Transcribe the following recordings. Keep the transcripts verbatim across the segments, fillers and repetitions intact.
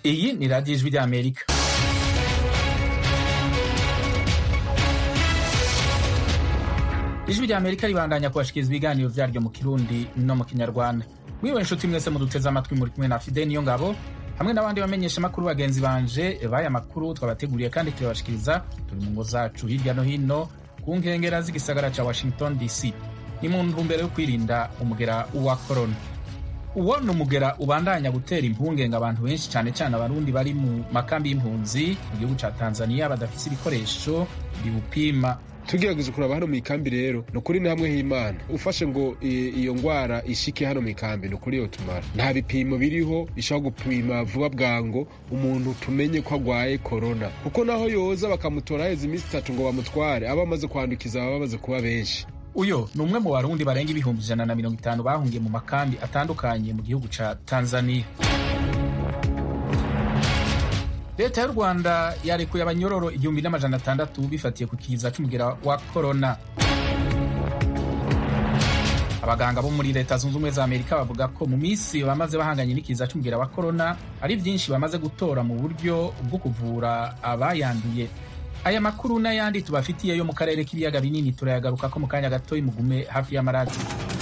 Iyi ni radiyo ijwi ry'Amerika. Ijwi ry'Amerika ribandanya kubashikiriza ibiganiro vyaryo mu Kirundi no mu Kinyarwanda. Mwiwe nshuti mwese muduteze amatwi, muri kumwe na Fidel Niyongabo hamwe n'abandi bamenyesha makuru bagenzi banje baya makuru twabateguriye kandi turabashikiriza turi mu ngo zacu hirya no hino ku nkengera z'igisagara ca Washington D C. Ni mu ntumbero yo kwirinda umugera wa corona. Uwo ni umugera ubandanya gutera impungenge abantu benshi cyane cyane abarundi bari mu makambi y'impunzi mu gihugu ca Tanzania badafise ibikoresho biwupima. Tugerageza kuraba hano mu ikambi rero no kuri namwe h'Imana ufashe ngo iyo ngwara ishike hano mu ikambi no kuri yo tumara nta bipimo biriho bishobora gupima vuba bwango umuntu tumenye ko agwaye corona, kuko naho yoza bakamutora heza iminsi itatu ngo bamutware aba amaze kwandukiza baba bamaze kuba benshi. Uyo ni umwe mu barundi barenga ibihumbi ijana na mirongo itanu bahungiye mu makambi atandukanye mu gihugu ca Tanzania. Leta y'u Rwanda yarekuye abanyororo igihumbi n'amajana atandatu bifatiye ku kiza c'umugera wa corona. Abaganga bo muri Leta Zunze Ubumwe za Amerika bavuga ko mu misi bamaze bahanganye n'ikiza c'umugera wa corona ari vyinshi bamaze gutora mu buryo bwo kuvura abayanduye. Aya makuru n'ayandi tubafitiye yo mu karere k'ibiyaga binini turayagaruka ko mu kanya gato mugume hafi y'amaradiyo.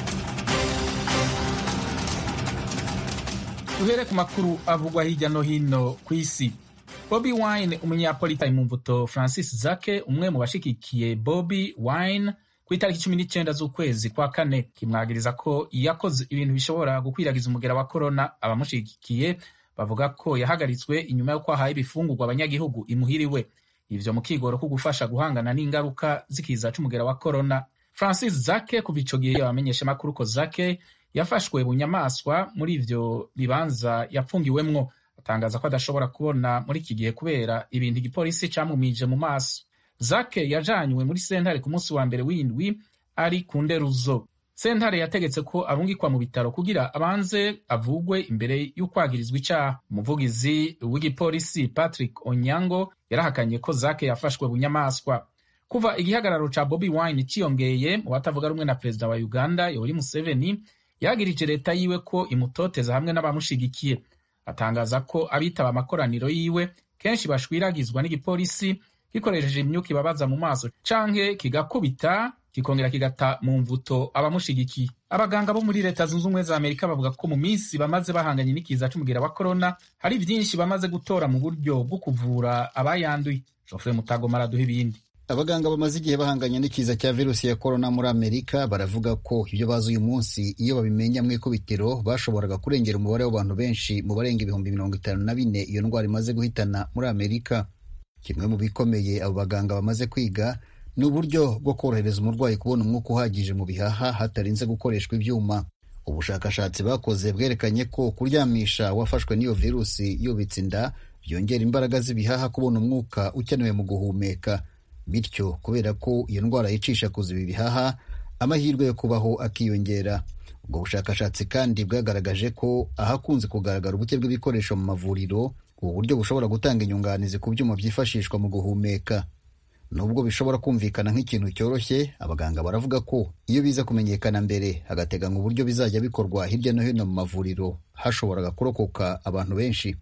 Tuhere ku makuru avugwa hirya no hino ku isi. Bobi Wine, umunyapolitiki mu mvuto Francis Zake, umwe mu bashigikiye Bobi Wine, ku itariki cumi n'icenda z'ukwezi kwa kane kimwagiriza ko yakoze ibintu bishobora gukwiragiza umugera wa corona. Abamushigikiye bavuga ko yahagaritswe inyuma yo kwahaye ibifungurwa abanyagihugu imuhiriwe, ivyo mu kigoro ko gufasha guhangana n'ingaruka z'ikiza c'umugera wa corona. Francis Zake kuva ico gihe yabamenyesha makuru ko Zake yafashwe bunyamaswa muri ivyo bibanza yapfungiwemwo, atangaza ko adashobora kubona muri iki gihe kubera ibintu igipolisi camumije mu maso. Zake yajanywe muri sentare ku munsi wa mbere w'indwi ari ku nderuzo. Sentare yategetse ko arungikwa mu bitaro kugira abanze avugwe imbere y'ukwagirizwa icaha. Umuvugizi w'igipolisi Patrick Onyango yarahakanye ko Zake yafashwe bunyamaswa. Kuva igihagararo ca Bobi Wine ciyongeye mu batavuga rumwe na perezida wa Uganda Yoweri Museveni yagirije leta yiwe ko imutoteza hamwe n'abamushigikiye. Atangaza ko abitaba amakoraniro yiwe kenshi bashwiragizwa n'igipolisi gikoresheje imyuka ibabaza mu maso canke kigakubita kikongera kigata mu mvuto abamushigikiye. Abaganga bo muri Leta Zunze Ubumwe za Amerika bavuga ko mu minsi bamaze bahanganye n'ikiza c'umugera wa corona hari vyinshi bamaze gutora mu buryo bwo kuvura abayanduye. Geoffrey Mutagoma araduha ibindi. Abaganga bamaze igihe bahanganye n'ikiza cya virusi ya corona muri Amerika baravuga ko ibyo bazi uyu munsi iyo babimenya mu ikubitiro bashoboraga kurengera umubare w'abantu benshi mu barenga ibihumbi mirongo itanu na bine iyo ndwara imaze guhitana muri Amerika. Kimwe mu bikomeye abo baganga bamaze kwiga ni uburyo bwo korohereza umurwayi kubona umwuka uhagije mu bihaha hatarinze gukoreshwa ibyuma. Ubushakashatsi bakoze bwerekanye ko kuryamisha wafashwe n'iyo virusi yubitse inda byongera imbaraga z'ibihaha kubona umwuka ukenewe mu guhumeka, bityo kubera ko iyo ndwara yicisha kuziba ibihaha amahirwe yo kubaho akiyongera. Ubwo bushakashatsi kandi bwagaragaje ko ahakunze kugaragara ubuke bw'ibikoresho mu mavuriro ubu buryo bushobora gutanga inyunganizi ku byuma byifashishwa mu guhumeka. Nubwo bishobora kumvikana nk'ikintu cyoroshye, abaganga baravuga ko iyo biza kumenyekana mbere hagateganywa uburyo bizajya bikorwa hirya no hino mu mavuriro hashoboraga kurokoka abantu benshi.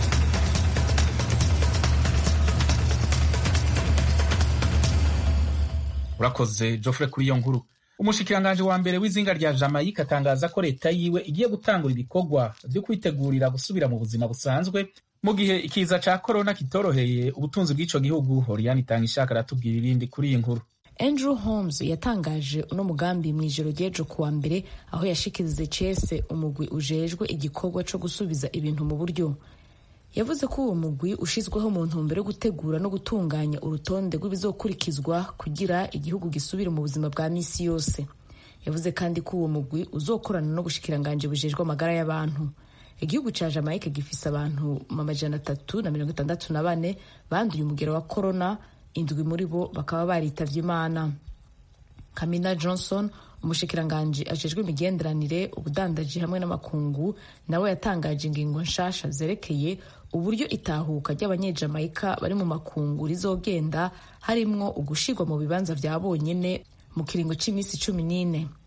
Urakoze Geoffrey kuri iyo nkuru. Umushikiranganje wa mbere w'izinga rya Jamaica atangaza ko leta yiwe igiye gutangura ibikorwa byo kwitegurira gusubira mu buzima busanzwe mu gihe ikiza ca corona kitoroheye ubutunzi bw'ico gihugu. Oriane Itangishaka aratubwira ibindi kuri iyi nkuru. Andrew Holmes yatangaje uno mugambi mw'ijoro ry'ejo kuwa mbere aho yashikirize cese umugwi ujejwe igikorwa co gusubiza ibintu mu buryo. Yavuze ko uwo mugwi ushizweho mu ntumbero yo gutegura no gutunganya urutonde rw'ibizokurikizwa kugira igihugu gisubire mu buzima bwa misi yose. Yavuze kandi ko uwo mugwi uzokorana no gushikiranganje bujejwe amagara y'abantu. Igihugu ca Jamaica gifise abantu amajana atatu na mirongo itandatu na bane banduye umugera wa corona, indwi muri bo bakaba baritavye Imana. Kamina Johnson, umushikiranganje ajejwe imigenderanire, ubudandaji hamwe n'amakungu, nawe yatangaje ingingo nshasha zerekeye uburyo itahuka ry'abanyejamaika bari mu makungu rizogenda, harimwo ugushirwa mu bibanza vya bonyene mu kiringo c'imisi cumi n'ine.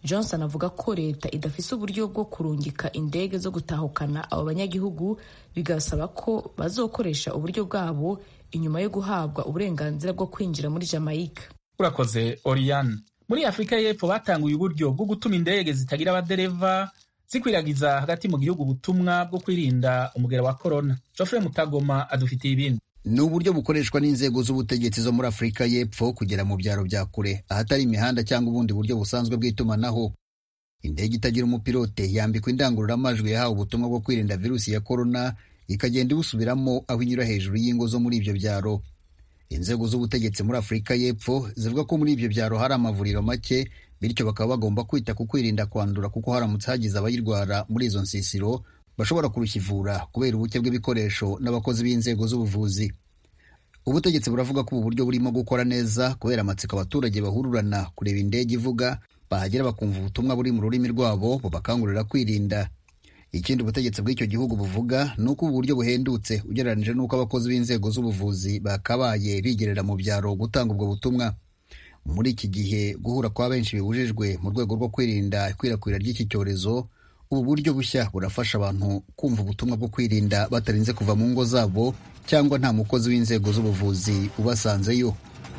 Johnson avuga ko leta idafise uburyo bwo kurungika indege zo gutahukana abo banyagihugu, bigasaba ko bazokoresha uburyo bwabo inyuma yo guhabwa uburenganzira bwo kwinjira muri Jamaica. Urakoze Oriane. Muri Afrika y'Epfo batanguye uburyo bwo gutuma indege zitagira abadereva zikwiragiza hagati mu gihugu ubutumwa bwo kwirinda umugera wa corona. Geoffrey Mutagoma adufitiye ibindi. Ni uburyo bukoreshwa n'inzego z'ubutegetsi zo muri Afrika y'Epfo kugera mu byaro bya kure ahatari imihanda cyangwa ubundi buryo busanzwe bw'itumanaho. Indege itagira umupilote yambikwa indangururamajwi yahawe ubutumwa bwo kwirinda virusi ya corona, ikagenda ibusubiramo aho inyura hejuru y'ingo zo muri ibyo byaro. Inzego z'ubutegetsi muri Afrika y'Epfo zivuga ko muri ibyo byaro hari amavuriro make, bityo bakaba bagomba kwita ku kwirinda kwandura, kuko haramutse hagize abayirwara muri izo nsisiro bashobora kurukivura kubera ubuke bw'ibikoresho n'abakozi b'inzego z'ubuvuzi. Ubutegetsi buravuga ko ubu buryo burimo gukora neza kubera amatsiko abaturage bahururana kureba indege ivuga, bahagera bakumva ubutumwa buri mu rurimi rwabo bubakangurira kwirinda. Ikindi ubutegetsi bw'icyo gihugu buvuga ni uko ubu buryo buhendutse ugereranije n'uko abakozi b'inzego z'ubuvuzi bakabaye bigerera mu byaro gutanga ubwo butumwa. Muri iki gihe guhura kwa benshi bibujijwe mu rwego rwo kwirinda ikwirakwira ry'iki cyorezo, ubu buryo bushya burafasha abantu kumva ubutumwa bwo kwirinda batarinze kuva mu ngo zabo cyangwa nta mukozi w'inzego z'ubuvuzi ubasanzeyo.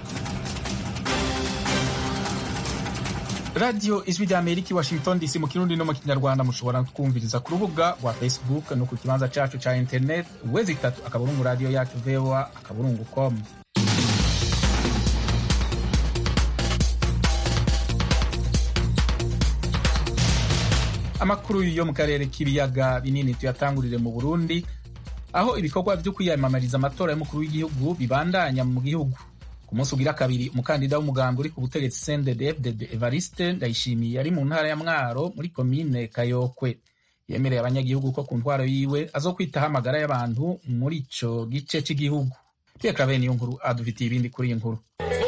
Radio Ijwi ry'Amerika i Washington D C mu Kirundi no mu Kinyarwanda mushobora kumviriza ku rubuga rwa Facebook no ku kibanza cyacu cya internet wezi itatu akaburungu radio yacu V O A akaburungu com. Amakuru yo mu karere k'ibiyaga binini tuyatangurire mu Burundi, aho ibikorwa byo kwiyamamariza amatora y'umukuru w'igihugu bibandanya mu gihugu. Ku munsi ugira kabiri, umukandida w'umugambi uri ku butegetsi C N D D F D D Evariste Ndayishimiye ari mu ntara ya Mwaro muri komine Kayokwe. Yemereye abanyagihugu ko ku ntwaro yiwe azokwitaho amagara y'abantu muri ico gice cy'igihugu. Pierre Claver Niyonkuru adufitiye ibindi kuri iyi nkuru.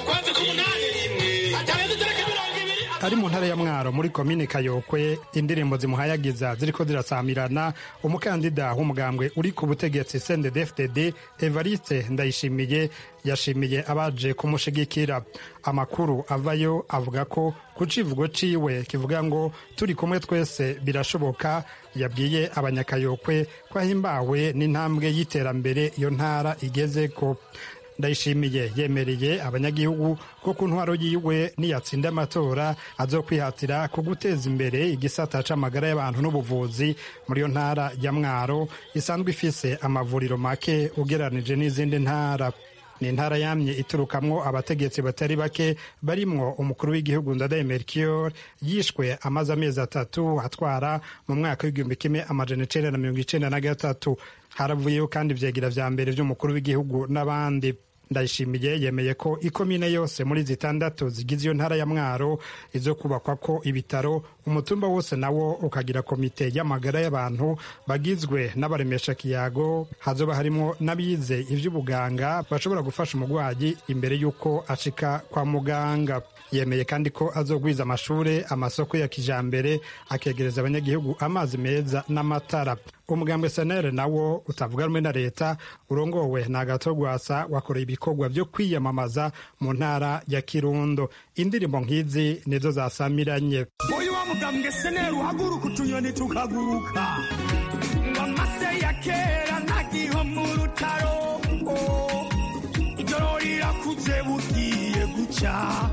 Ari mu ntara ya Mwaro muri komine Kayokwe, indirimbo zimuhayagiza ziriko zirasamirana. Umukandida w'umugambwe uri ku butegetsi C N D D F D D Evariste Ndayishimiye yashimiye abaje kumushigikira. Amakuru avayo avuga ko ku civugo ciwe kivuga ngo turi kumwe twese birashoboka, yabwiye abanyakayokwe ko ahimbawe n'intambwe y'iterambere iyo ntara igezeko. Ndayishimiye yemereye abanyagihugu ko ku ntwaro yiwe niyatsinda amatora azokwihatira ku guteza imbere igisata c'amagara y'abantu n'ubuvuzi muri iyo ntara ya Mwaro isanzwe ifise amavuriro make ugeranije n'izindi ntara. Ni intara yamye iturukamwo abategetsi batari bake barimwo umukuru w'igihugu Ndadaye Melchior yishwe amaze amezi atatu atwara mu mwaka w'igihumbi kimwe amajana icenda na mirongo icenda na gatatu. Haravuyeho kandi ivyegira vya mbere vy'umukuru w'igihugu n'abandi. Ndayishimiye yemeye ko ikomine yose muri zitandatu zigize iyo ntara ya Mwaro izo kubakwa ko ibitaro, umutumba wose nawo ukagira komite y'amagara y'abantu bagizwe n'abaremesha kiyago, hazoba harimo n'abize ivy'ubuganga bashobora gufasha umugwayi imbere y'uko ashika kwa muganga. Yemeye kandi ko azogwiza amashure, amasoko ya kijambere, akegereza abanyagihugu amazi meza n'amatara. Umugambwe S N L nawo utavuga rumwe na leta urongowe na Gatogwasa wakoreye ibikorwa byo kwiyamamaza mu ntara ya Kirundo. Indirimbo nk'izi nizo zasamiranye. Uyu wa mugambwe S N L uhaguruka utunyoni tukaguruka, ngo amase ya kera ntagiho mu rutaro, ijoro rirakuze bugiye guca,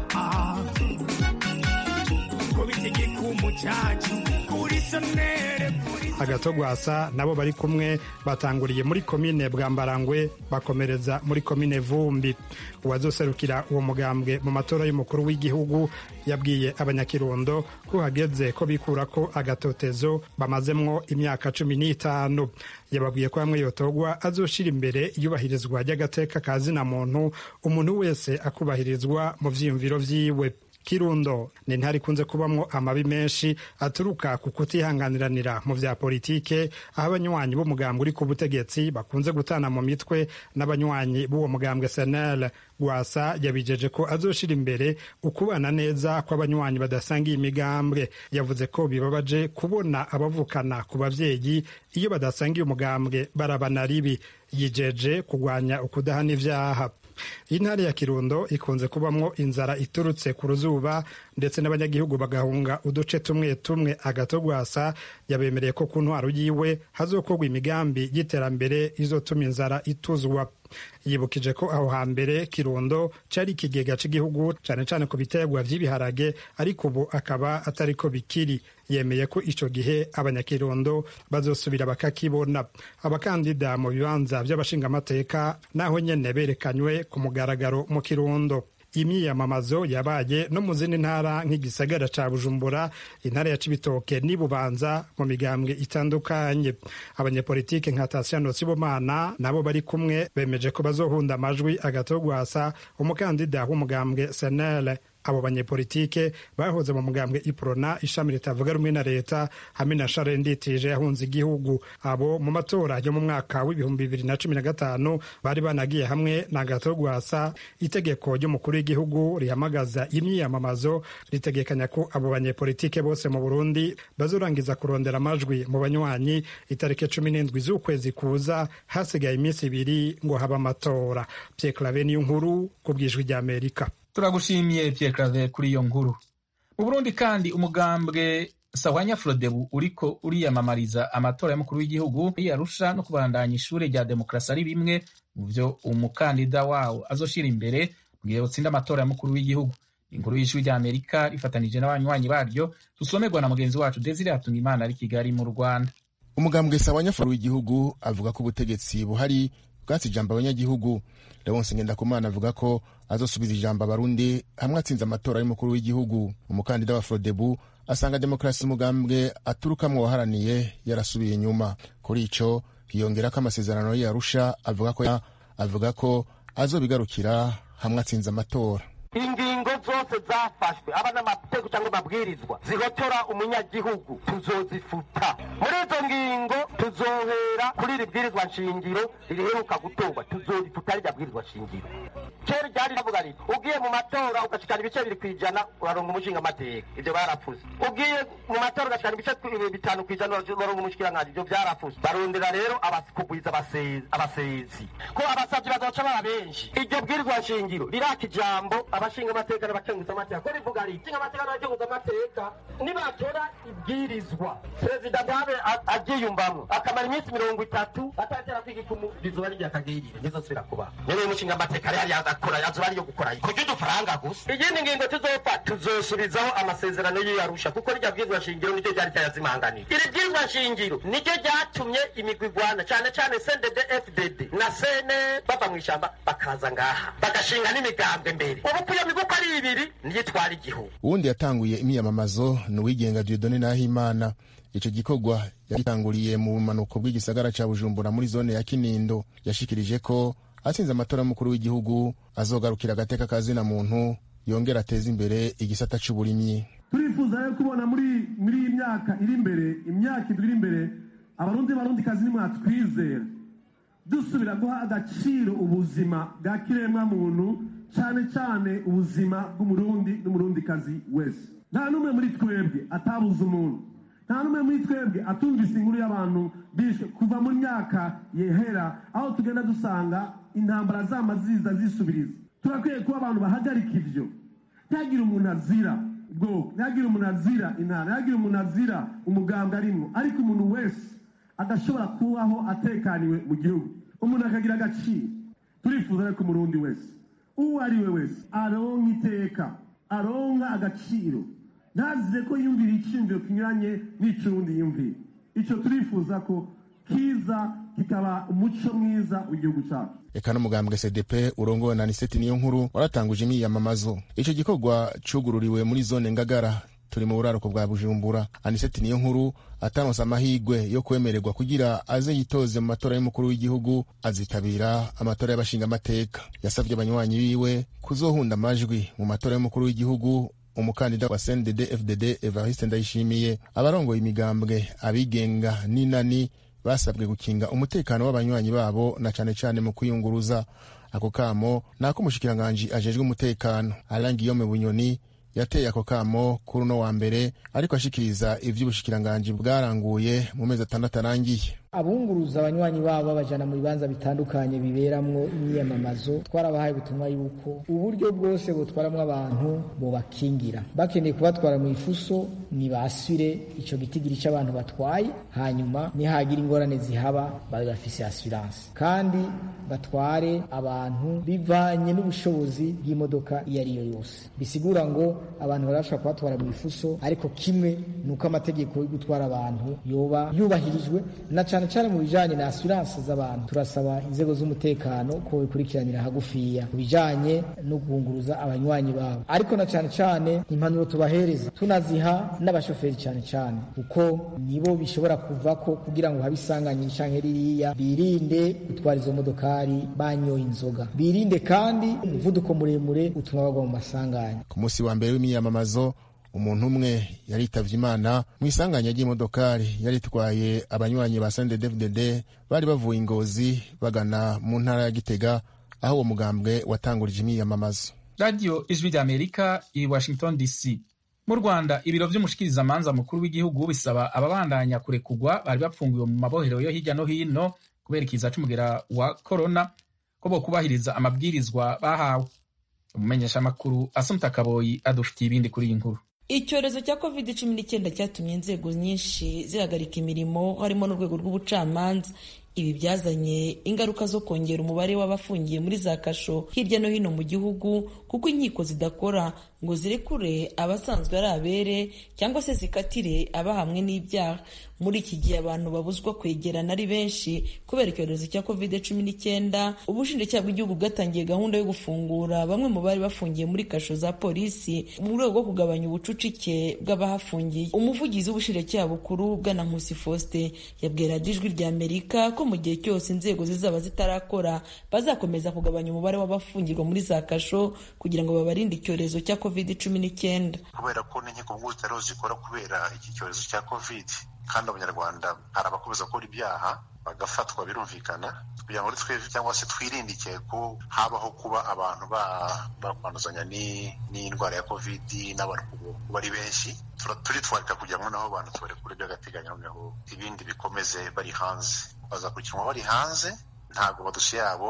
ngo bitegeka umucacu kuri S N L. Agatogwasa nabo bari kumwe batanguriye muri komine Bwambarangwe bakomereza muri komine Vumbi. Uwazoserukira uwo mugambwe mu matora y'umukuru w'igihugu yabwiye abanyakirundo ko hageze ko bikura ko agatotezo bamazemwo imyaka cumi n'itanu. Yababwiye ko hamwe yotogwa azoshira imbere iyubahirizwa ry'agateka kazina muntu, umuntu wese akubahirizwa mu vyiyumviro vyiwe. Kirundo ni intara ikunze kubamwo amabi menshi aturuka ku kutihanganiranira mu vya politike, aho abanywanyi b'umugambwe uri ku butegetsi bakunze gutana mu mitwe n'abanywanyi b'uwo mugambwe S N L. Gwasa yabijeje ko azoshira imbere ukubana neza kw'abanywanyi badasangiye imigambwe. Yavuze ko bibabaje kubona abavukana ku bavyeyi iyo badasangiye umugambwe barabana ribi. Yijeje kugwanya ukudahana ivyaha. intara ya Kirundo ikunze kubamwo inzara iturutse ku ruzuba ndetse n'abanyagihugu bagahunga uduce tumwe tumwe. Agatogwasa yabemereye ko ku ntwaro yiwe hazokorwa imigambi y'iterambere izotuma inzara ituzwa. Yibukije ko aho hambere Kirundo cari ikigega c'igihugu cane cane ku biterwa vy'ibiharage, ariko ubu akaba atariko bikiri. Yemeye ko ico gihe abanyakirundo bazosubira bakakibona. Abakandida mu bibanza vy'abashingamateka naho nyene berekanywe ku mugaragaro mu Kirundo. Imyiyamamazo yabaye no mu zindi ntara nk'igisagara ca Bujumbura, intara ya Cibitoke n'i Bubanza mu migambwe itandukanye. Abanyepolitike nka Tasiano Sibomana nabo bari kumwe bemeje ko bazohunda amajwi Agatogwasa, umukandida w'umugambwe S N L. Abo banyepolitike bahoze mu mugambwe Iprona, ishami ritavuga rumwe na leta, hamwe na Charles Nditije yahunze igihugu. Abo mu matora yo mu mwaka w'ibihumbi bibiri na cumi na gatanu bari banagiye hamwe na Agatogwasa. Itegeko ry'umukuru w'igihugu rihamagaza imyiyamamazo ritegekanya ko abo banyepolitike bose mu Burundi bazorangiza kurondera amajwi mu banywanyi itariki cumi n'indwi z'ukwezi kuza, hasigaye iminsi ibiri ngo haba amatora. Pierre Claver Niyonkuru ku bw'ijwi rya Amerika. Turagushimiye Pierre Claver kuri iyo nkuru. Mu Burundi kandi umugambwe Sahwanya Frodebu uriko uriyamamariza amatora y'umukuru w'igihugu yarusha no kubandanya ishure rya demokrasi ari bimwe mu vyo umukandida wawo azoshira imbere mu gihe utsinda amatora y'umukuru w'igihugu. Inkuru y'ijwi rya Amerika rifatanije n'abanywanyi baryo dusomerwa na mugenzi wacu Desire Hatungimana ari Kigali mu Rwanda. Umugambwe Sahwanya Frodebu w'igihugu avuga ko ubutegetsi buhari bwatsi ijambo abanyagihugu. Leonce Ngendakumana avuga ko azosubiza ijambo abarundi hamwe atsinze amatora y'umukuru w'igihugu. Umukandida wa Frodebu asanga demokrasi umugambwe aturukamwo waharaniye yarasubiye inyuma. Kuri ico hiyongera ko amasezerano y'Arusha avuga ko avuga ko azobigarukira hamwe atsinze amatora. Ingingo zose zafashwe abana amategeko cyangwa mabwirizwa zihotora umunyagihugu tuzozifuta. Muri izo ngingo tuzohera kuri ribwirizwa nshingiro riheruka gutorwa, tuzorifuta rya bwirizwa nshingiro. Kera ryari ravuga riti ugiye mu matora ugashikana ibice bibiri kwijana uraronga umushinga amateka, ivyo barapfuze. Ugiye mu matora ugashikana ibice bitanu kwijana uraronga umushikira nkadi, ivyo byarapfuze. Barondera rero abakugwiza abasezi abasezi ko abasavye bazoca baba benshi. Iryo bwirizwa nshingiro riraka ijambo abashinga amateka n'abakenguza amateka ko rivuga riti shinga amateka n'abakenguza amateka nibatora ibwirizwa perezida ndabe agiyumbamwo akamara iminsi mirongo itatu atatera kwigikumu rizuba rya kagirire nizosubira kuba nyene umushinga amateka yari yakora yazuba ariyo gukora kuko udufaranga gusa. Iyindi ngingo tuzofa tuzosubizaho amasezerano y'Arusha kuko rya bwirizwa shingiro niryo ryari cyayazimanganiye. Iri bwirizwa shingiro niryo ryatumye imigwigwana cyane cyane C N D D F D D na C N L bava mu ishamba bakaza ngaha bagashinga n'imigambi mbere. Uwundi yatanguye imyiyamamazo ni uwigenga Dieudonné Nahimana. Ico gikorwa yagitanguriye mu bumanuko bw'igisagara ca Bujumbura muri zone ya Kinindo. Yashikirije ko atsinze amatora y'umukuru w'igihugu azogarukira agateka kazina muntu yongera ateza imbere igisata c'uburimyi. Turifuza yo kubona muri muri imyaka iri imbere, imyaka iri imbere, abarundi barundi kazi ni mwatwizera dusubira guha agaciro ubuzima bwa kiremwa muntu, cyane cyane ubuzima bw'umurundi n'umurundi kazi wese. Nta numwe muri twebwe atabuze umuntu, nta numwe muri twebwe atumvise inkuru y'abantu bishwe kuva mu myaka yehera, aho tugenda dusanga intambara z'amaziza zisubiriza. Turakwiye kuba abantu bahagarika ivyo. Ntagira umuntu azira bwo, ntagira umuntu azira intara, ntagira umuntu azira umugambwe arimwo, ariko umuntu wese adashobora kubaho atekaniwe mu gihugu, umuntu akagira agaciro. Turifuza ko umurundi wese uwo ari we wese aronka iteka, aronka agaciro, ntazize ko yumvira iciyumviro kinyuranye n'icurundi yumvira. Ico turifuza ko kiza kikaba umuco mwiza w'igihugu cyacu. Eka n'umugambwe C D P urongowe na Aniseti Niyonkuru waratanguje imyiyamamazo. Ico gikorwa cugururiwe muri zone Ngagara, turi mu buraruko bwa Bujumbura. Aniseti Niyonkuru ataronse amahigwe yo kwemererwa kugira aze yitoze mu matora y'umukuru w'igihugu, azitabira amatora y'abashinga amateka. Yasavye abanywanyi biwe kuzohunda amajwi mu matora y'umukuru w'igihugu. Umukandida wa C N D D F D D Evariste Ndayishimiye, abarongoye imigambwe, abigenga n'inani basabwe gukinga umutekano w'abanywanyi babo na cane cane mu kwiyunguruza. Ako kamo nako mushikiranganje ajejwe umutekano Alain Guillaume Bunyoni yateye ako kamo kuri no wa mbere, ariko ashikiriza ivy'ubushikiranganje bwaranguye mu mezi atandatu arangiye. abunguruza abanywanyi babo babajana mu bibanza bitandukanye biberamwo imyiyamamazo twarabahaye ubutumwa yuko uburyo bwose butwaramwo abantu bobakingira, bakeneye kubatwara mu ifuso nibasire ico gitigiri c'abantu batwaye, hanyuma nihagira ingorane zihaba babe bafise assurance, kandi batware abantu bivanye n'ubushobozi bw'imodoka iyo ariyo yose. Bisigura ngo abantu barashobora kubatwara mu ifuso, ariko kimwe nuko amategeko yo gutwara abantu yoba yubahirijwe, na cane cane mu bijanye na assurance z'abantu. Turasaba inzego z'umutekano ko bikurikiranira hagufiya ku bijanye no kunguruza abanywanyi babo, ariko na cane cane impanuro tubahereza tunaziha n'abashoferi cane cane, kuko nibo bishobora kuvako kugira ngo habisanganye canke ririya, birinde gutwara izo modokari banyoye inzoga, birinde kandi umuvuduko muremure utuma bagwa mu masanganya. Ku munsi wa mbere w'imyiyamamazo umuntu umwe yaritavye Imana mu isanganya ry'imodokari yaritwaye abanywanyi ba C N D D F D D bari bavuye Ingozi bagana mu ntara ya Gitega, aho uwo mugambwe watangurije imyiyamamazo. Radio Ijwi ry'Amerika i Washington D C. Mu Rwanda ibiro vy'umushikirizamanza mukuru w'igihugu bisaba ababandanya kurekugwa bari bapfungiwe mu mabohero yo hirya no hino kubera ikiza c'umugera wa corona ko bo kubahiriza amabwirizwa bahawe. Umumenyesha makuru Assumpta Kaboyi adufitiye ibindi kuri iyi nkuru. Icyorezo cya covid cumi n'icyenda cyatumye inzego nyinshi zihagarika imirimo, harimo n'urwego rw'ubucamanza. Ibi byazanye ingaruka zo kongera umubare w'abafungiye muri za kasho hirya no hino mu gihugu, kuko inkiko zidakora ngo zirekure abasanzwe ari abere cyangwa se zikatire abahamwe n'ibyaha. Muri iki gihe abantu babuzwa kwegerana ari benshi kubera icyorezo cya covid cumi n'icyenda, ubushinjacyaha bw'igihugu bwatangiye gahunda yo gufungura bamwe mu bari bafungiye muri kasho za polisi mu rwego rwo kugabanya ubucucike bw'abahafungiye. Umuvugizi w'ubushinjacyaha bukuru Bwana Nkusi Faustin yabwira Ijwi ry'Amerika ko mu gihe cyose inzego zizaba zitarakora bazakomeza kugabanya umubare w'abafungirwa muri za kasho kugira ngo babarinde icyorezo cya covid cumi n'icyenda. Kubera ko n'inkiko mpuzamahanga zikora kubera iki cyorezo cya covid, kandi abanyarwanda hari abakomeza gukora ibyaha bagafatwa, birumvikana kugira ngo twebwe cyangwa se twirindike ko habaho kuba abantu bakwanduzanya n'indwara ya covid n'abantu kuba ari benshi. Turitwarika kugira ngo naho abantu tubarekure by'agateganyo, noneho ibindi bikomeze bari hanze, bazakurikiranwa bari hanze, ntabwo amadosiye yabo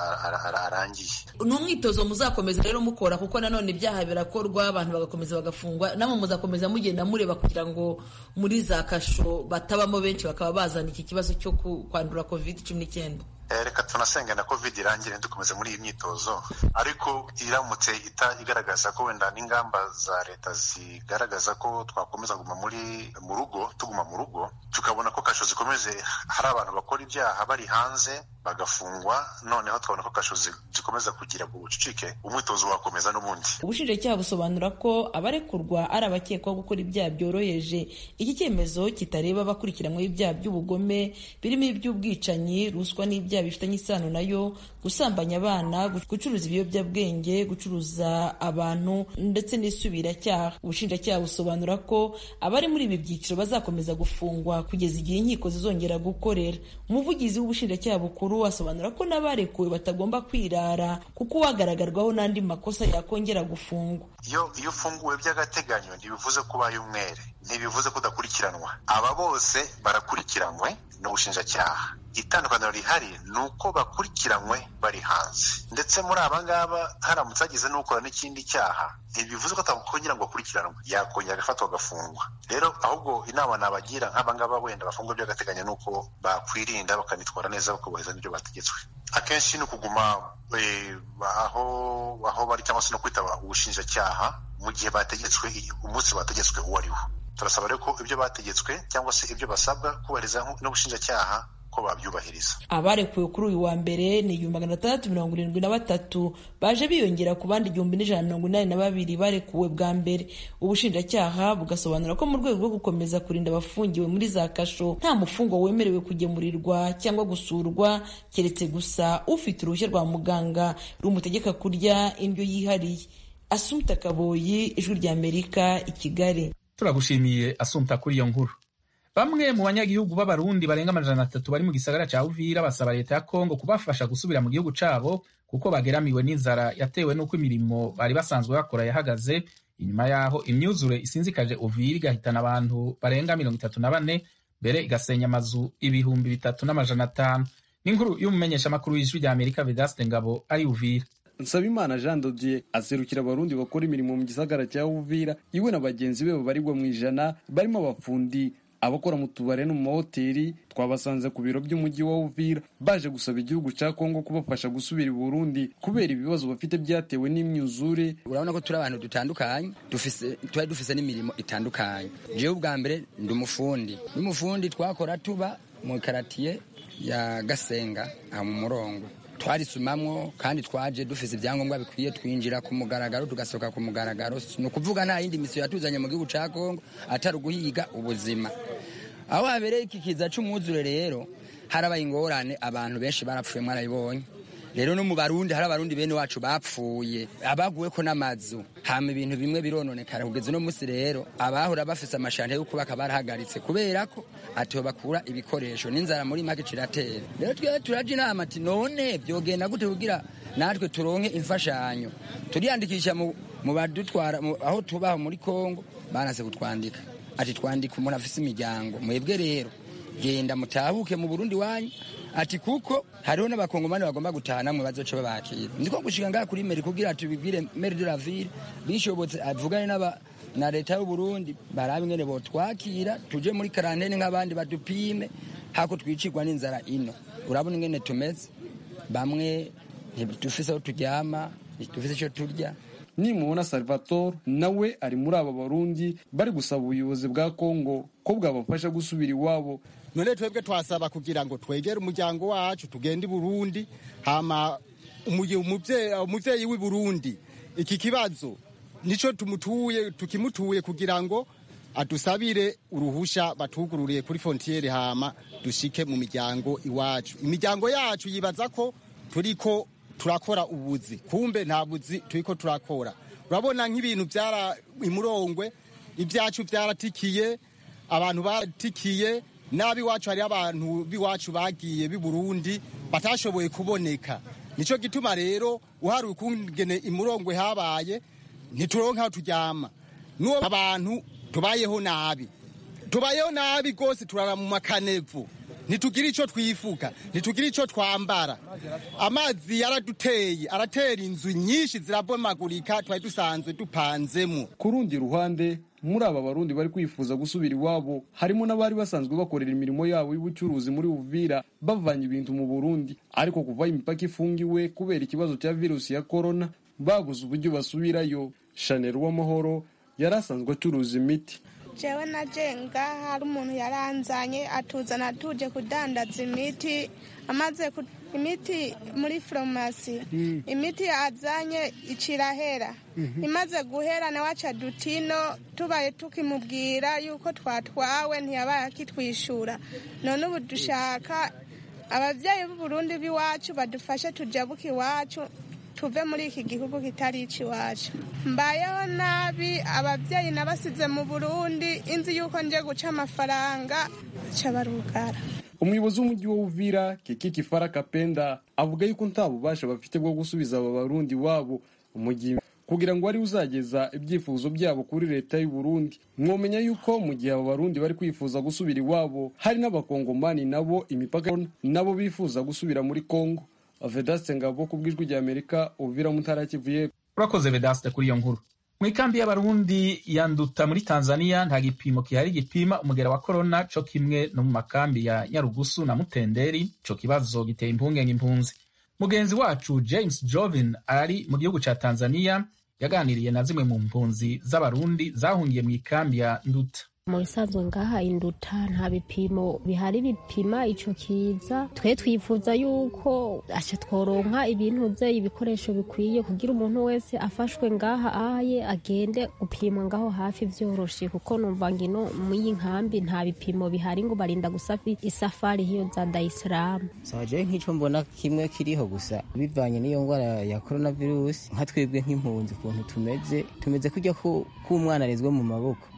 arangiye. Ni umwitozo muzakomeza rero mukora, kuko nanone ibyaha birakorwa abantu bagakomeza bagafungwa, namwe muzakomeza mugenda mureba kugira ngo muri za kasho batabamo benshi bakaba bazana iki kibazo cyo kwandura covid cumi n'icyenda. Reka tunasenga na covid irangire dukomeze muri iyi myitozo, ariko iramutse igaragaza ko wenda n'ingamba za leta zigaragaza ko twakomeza kuguma muri mu rugo tuguma mu rugo, tukabona ko kasho zikomeze hari abantu bakora ibyaha bari hanze bagafungwa, noneho tukabona ko kasho zikomeza kugira ubucucike, umwitozo wakomeza n'ubundi. Ubushinjacyaha busobanura ko abarekurwa ari abakekwaho gukora ibyaha byoroheje. Iki cyemezo kitareba abakurikiranyweho ibyaha by'ubugome birimo iby'ubwicanyi, ruswa n'ibyaha bifitanye isano nayo, gusambanya abana, gucuruza ibiyobyabwenge, gucuruza abantu ndetse n'isubiracyaha. Ubushinjacyaha busobanura ko abari muri ibi byiciro bazakomeza gufungwa kugeza igihe inkiko zizongera gukorera. Umuvugizi w'ubushinjacyaha bukuru asobanura ko n'abarekuwe batagomba kwirara, kuko uwagaragarwaho n'andi makosa yakongera gufungwa. Iyo iyo ufunguwe by'agateganyo ntibivuze ko ubaye umwere, ntibivuze ko udakurikiranwa. Aba bose barakurikiranwe n'ubushinjacyaha. Itandukaniro rihari ni uko bakurikiranywe bari hanze, ndetse muri aba ngaba haramutse hagize n'ukora n'ikindi cyaha ntibivuze ko atakongera ngo akurikiranwe, yakongera agafatwa agafungwa. Rero ahubwo inama nabagira nk'aba ngaba wenda bafungwa by'agateganyo ni uko bakwirinda bakanitwara neza bakubahiriza n'ibyo bategetswe. Akenshi ni ukuguma aho aho bari cyangwa se no kwitaba ubushinjacyaha mu gihe bategetswe, umunsi bategetswe uwo ari wo. Turasaba rero ko ibyo bategetswe cyangwa se ibyo basabwa kubahiriza n'ubushinjacyaha ko babyubahiriza. Abarekuwe kuri uyu wa mbere ni igihumbi magana atandatu mirongo irindwi na batatu, baje biyongera ku bandi igihumbi n'ijana mirongo inani na babiri barekuwe bwa mbere. Ubushinjacyaha bugasobanura ko mu rwego rwo gukomeza kurinda abafungiwe muri za kasho, nta mufungwa wemerewe kugemurirwa cyangwa gusurwa keretse gusa ufite uruhushya rwa muganga rumutegeka kurya indyo yihariye. Assumpta Kaboyi, Ijwi ry'Amerika, i Kigali. Turagushimiye Assumpta kuri iyo nkuru. Bamwe mu banyagihugu b'abarundi barenga amajana atatu bari mu gisagara ca Uvira basaba leta ya Kongo kubafasha gusubira mu gihugu cabo kuko bageramiwe n'inzara yatewe n'uko imirimo bari basanzwe bakora yahagaze inyuma yaho imyuzure isinzikaje Uvira igahitana abantu barenga mirongo itatu na bane mbere igasenya amazu ibihumbi bitatu n'amajana atanu. N'inkuru y'umumenyeshamakuru w'ijwi rya Amerika Vedaste Ngabo ari Uvira. Nsabimana Jean Dodier aserukira abarundi bakora imirimo mu gisagara cya Uvira iwe na bagenzi be babarirwa mu ijana barimo abafundi, abakora mu tubare no mu mahoteli. Twabasanze ku biro by'umujyi wa Uvira baje gusaba igihugu cya Kongo kubafasha gusubira i Burundi kubera ibibazo bafite byatewe n'imyuzure. Urabona ko turi abantu dutandukanye, dufise twari dufise n'imirimo itandukanye. Jewe ubwa mbere ndi umufundi n'umufundi twakora tuba mu karatiye ya Gasenga aha mu Murongo. Twarisumamwo kandi twaje dufise ibyangombwa bikwiye, twinjira ku mugaragaro tugasoka ku mugaragaro. No kuvuga nta yindi misiyo yatuzanye mu gihugu cya Kongo atari uguhiga ubuzima. Aho habereye iki kiza c'umwuzure rero harabaye ingorane, abantu benshi barapfuye mwarabibonye. Rero no mu Barundi hari abarundi bene wacu bapfuye, abaguwe ko n'amazu, hama ibintu bimwe birononekara. Kugeza no musi rero abahora bafise amashante yo kubaka barahagaritse kubera ko atiho bakura ibikoresho n'inzara muri make ciratera. Rero twe turaje inama ati none byogenda gute kugira natwe turonke imfashanyo. Turiyandikisha mu mu badutwara aho tubaho muri Kongo, banase kutwandika ati twandika umuntu afise imiryango, mwebwe rero genda mutahuke mu Burundi wanyu, ati kuko hariho n'abakongomani bagomba gutana mu bazoca babakira. Ndiko gushika ngaha kuri meri kugira tubibwire maire de la ville bishobotse avugane n'aba na leta y'u Burundi barabe ngene bo twakira tuje muri karantene nk'abandi badupime hako twicirwa n'inzara ino. Urabona ngene tumeze, bamwe ntidufise aho turyama, ntidufise icyo turya. Nimubona Salvatore nawe ari muri aba Barundi bari gusaba ubuyobozi bwa Kongo ko bwabafasha gusubira iwabo. None twebwe twasaba kugira ngo twegere umuryango wacu tugende i Burundi, hama umuvyeyi w'i Burundi iki kibazo nico tumutuye tukimutuye kugira ngo adusabire uruhusha batugururiye kuri frontiere, hama dushike mu miryango iwacu. Imiryango yacu yibaza ko turiko turakora ubuzi, kumbe nta buzi turiko turakora. Urabona nk'ibintu byara imurongwe, ibyacu byaratikiye, abantu baratikiye, nabi wacu hari abantu biwacu bagiye bi Burundi batashoboye kuboneka. Nico gituma rero uhari ukungene imurongwe habaye ntituronka aho turyama. Nuwo abantu tubayeho nabi, tubayeho nabi gose, turara mu makanevu, ntitugira ico twifuka, ntitugira ico twambara. Amazi yaraduteye, aratera inzu nyinshi zirabomagurika twari dusanzwe dupanzemo. Kurundi ruhande muri aba Barundi bari kwifuza gusubira iwabo harimo n'abari basanzwe bakorera imirimo yabo y'ubucuruzi muri Uvira bavanye ibintu mu Burundi, ariko kuva imipaka ifungiwe kubera ikibazo cya virusi ya corona baguze uburyo basubirayo. Chanel w'amahoro yarasanzwe acuruza imiti. Jewe na jenga hari umuntu yaranzanye atuzana tuje kudandaza imiti, amaze imiti muri farumasi. Mm. Imiti azanye icirahera. Mm-hmm. Imaze guhera na wacha dutino tubaye tukimubwira yuko twatwawe ntiyabaye akitwishura. None ubu dushaka abavyeyi b'u Burundi biwacu badufashe tujabuke iwacu tuve muri iki gihugu kitari ici wacu. Mbayeho nabi, abavyeyi nabasize mu Burundi, inzi yuko nje guca amafaranga cabarugara. Umuyobozi w'umujyi wa Uvira Kiki Kifara Kapenda avuga yuko nta bubasha bafite bwo gusubiza aba Barundi wabo umujyi kugira ngo ari uzageza ibyifuzo byabo kuri leta y'u Burundi. Mwomenya yuko mu gihe aba Barundi bari kwifuza gusubira iwabo hari n'abakongomani nabo imipaka nabo bifuza gusubira muri Kongo. Vedaste Ngabo kubwijwi rya Amerika, Uvira mu ntara ya Kivu y'Epfo. Urakoze Vedaste kuri iyo nkuru. Mu ikambi y'Abarundi ya Nduta muri Tanzania nta gipimo kihari gipima umugera wa corona co kimwe no mu makambi ya Nyarugusu na Mutenderi. Ico kibazo giteye impungenge impunzi. Mugenzi wacu James Jovin ari mu gihugu ca Tanzania yaganiriye na zimwe mu mpunzi z'Abarundi zahungiye mu ikambi ya Nduta. Mu bisanzwe ngaha Induta nta bipimo bihari bipima ico kiza. Twe twifuza yuko aca tworonka ibintu vye ibikoresho bikwiye kugira umuntu wese afashwe ngaha aye agende gupimwa ngaho hafi vyoroshe, kuko numva ngino muri nkambi nta bipimo bihari ngo barinda gusafi isafari hiyo za Dar es Salaam. Saje nk'ico mbona kimwe kiriho gusa bivanye n'iyo ngwara ya coronavirus, nka twebwe nk'impunzi kuntu tumeze tumeze kujya ko umwana arezwe mu maboko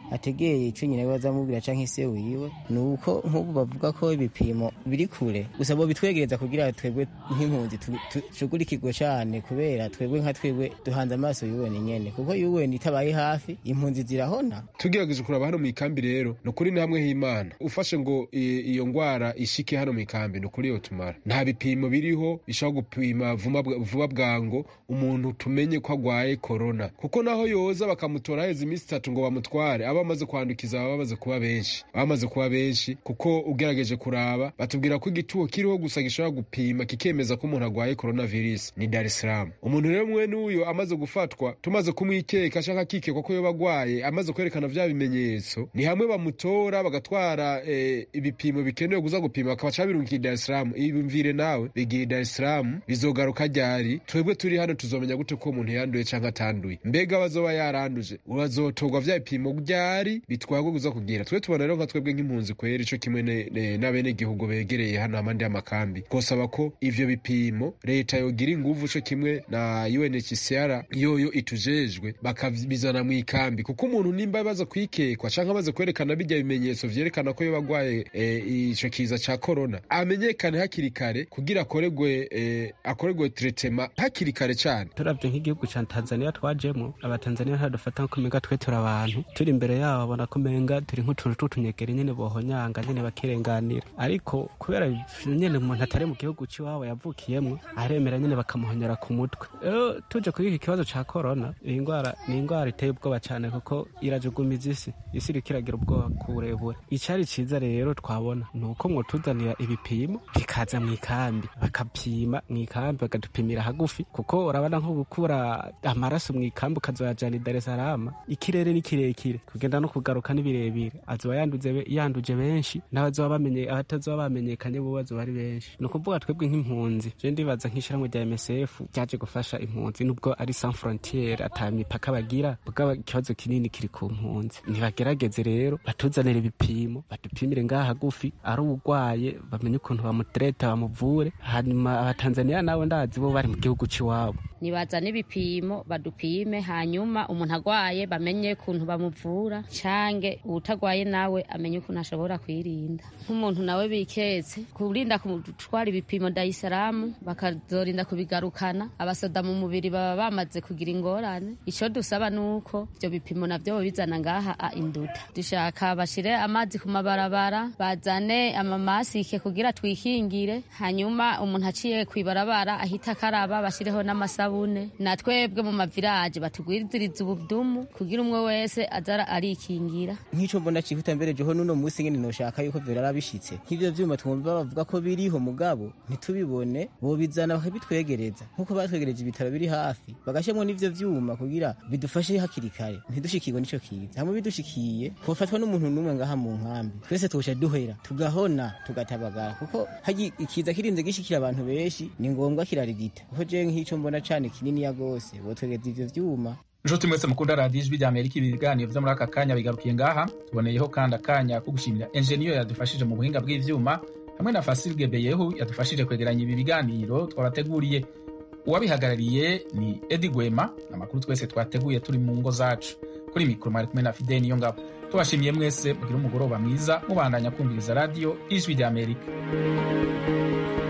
ategeye ico nyine bazamubwira canke se wiwe nuko nk'ubu bavuga ko ibipimo biri kure gusa bo bitwegereza kugira twebwe nk'impunzi tushugurikirwe cane kubera twebwe nka twebwe duhanze amaso yuweni nyene kuko yuweni itabaye hafi impunzi zirahona. Tugerageje kuraba hano mu ikambi rero no kuri ni hamwe h'Imana ufashe ngo iyo ngwara ishike hano mu ikambi no kuri yo tumara nta bipimo biriho bishobora gupima vuba bwango umuntu tumenye ko agwaye corona kuko naho yoza bakamutora heza iminsi itatu ngo bamutware aba bamaze kwandukiza baba bamaze kuba benshi bamaze kuba benshi kuko ugerageje kuraba batubwira ko igituo kiriho gusa gishobora gupima kikemeza ko umuntu agwaye coronavirus ni Dar es Salaam. Umuntu rero mwe n'uyo amaze gufatwa tumaze kumwikeka ashaka kikekwa ko yo bagwaye amaze kwerekana vya bimenyetso ni hamwe bamutora bagatwara e, ibipimo bikenewe kuza gupima bakabaca birungiye Dar es Salaam. Ibimvire nawe bigiye Dar es Salaam bizogaruka ryari twebwe turi hano tuzomenya gute ko umuntu yanduye canke atanduye mbega bazoba yaranduje urazotorwa vya bipimo ryari bitwagwa kuza kugira twe tubona rero nka twebwe nk'impunzi kwera ico kimwe n'abene gihugu begereye hano amande y'amakambi kosaba ko ivyo bipimo leta yogira inguvu co kimwe na U N H C R yoyo itujejwe bakabizana mu ikambi kuko umuntu nimba baza kwikekwa canke baza kwerekana bijya bimenyetso vyerekana ko yo bagwaye ico e, kiza ca corona amenyekane hakiri kare kugira akoregwe e, akoregwe treatment hakiri kare cyane. Turavye nk'igihugu ca Tanzania twajemo abatanzania ntadufata nko menga twe turi abantu turi imbere yabo bona ko menga turi nk'utuntu tutunyegera nyene bohonyanga nyene bakirenganira ariko kubera nyene umuntu atari mu gihugu ciwabo yavukiyemo aremera nyene bakamuhonyera ku mutwe. Rero tuje kuri iki kibazo ca corona iyi ngwara ni ingwara iteye ubwoba cyane kuko irajugumiza isi isi irikiragira ubwoba kuburebure. Icari ciza rero twabona nuko mwotuzanira ibipimo bikaza mu ikambi bakapima mu ikambi bagadupimira hagufi kuko urabona nko gukura amaraso mu ikambi ukazoyajana i Dar es Salaam ikirere ni kirekire kugenda no kugaruka ni birebire azoba yanduze yanduje benshi n'abazoba bamenye abatazoba bamenyekanye bo bazoba ari benshi. No kuvuga twebwe nk'impunzi je ndibaza nk'ishiramwe rya M S F ryaje gufasha impunzi nubwo ari sans frontiere atamipaka bagira bwa ikibazo kinini kiri ku mpunzi ntibagerageze rero batuzanira ibipimo badupimire ngaha hagufi ari ugwaye bamenye ukuntu bamutreta bamuvure hanyuma abatanzania nabo ndazi bo bari mu gihugu ciwabo nibazana ibipimo badupime hanyuma umuntu agwaye bamenye ukuntu bamuvura cange utagwaye nawe amenye ukuntu ashobora kwirinda. Nk'umuntu nawe biketse kurinda kutwara ibipimo Dar es Salaam bakazorinda kubigarukana abasoda mu mubiri baba bamaze kugira ingorane. Ico dusaba nuko ivyo bipimo navyo bizana ngaha a Induta dushaka bashire amazi ku mabarabara bazane amamasike kugira twikingire hanyuma umuntu aciye kwibarabara ahita karaba bashireho n'amasabune na twebwe mu mavirage batugwiriziriza ubudumu kugira umwe wese azara arikingira. Nk'ico mbona cihuta mbere joho nuno musi ngene noshaka yuko vyara bishitse nk'ivyo vyuma twumva bavuga ko biriho mugabo ntitubibone bo bizana bakabitwegereza nkuko batwegereje ibitaro biri hafi bagashemwe n'ivyo vyuma kugira bidufashe hakiri kare ntidushikirwe nico kiza hamwe bidushikiye hofatwa n'umuntu numwe ngaha mu nkambi twese tosha duhera tugahona tugatabagara kuko haji ikiza kirinze gishikira abantu benshi ni ngombwa kirarigita kuko je nk'ico mbona cane kinini ya gose bo twegeza ivyo vyuma. Nshuti mwese mukunda radio Ijwi ry'Amerika ibiganiro vyo muri aka kanya bigarukiye ngaha tuboneyeho kandi akanya ko gushimira engineer yadufashije mu buhinga bw'ivyuma hamwe na Fasil Gebeyehu yadufashije kwegeranya ibi biganiro twabateguriye. Uwabihagarariye ni Edi Gwema amakuru twese twateguye turi mu ngo zacu kuri mikro mari kumwe na Fideni yo ngabo tubashimiye mwese mugira umugoroba mwiza mubandanya kumviriza radio Ijwi ry'Amerika.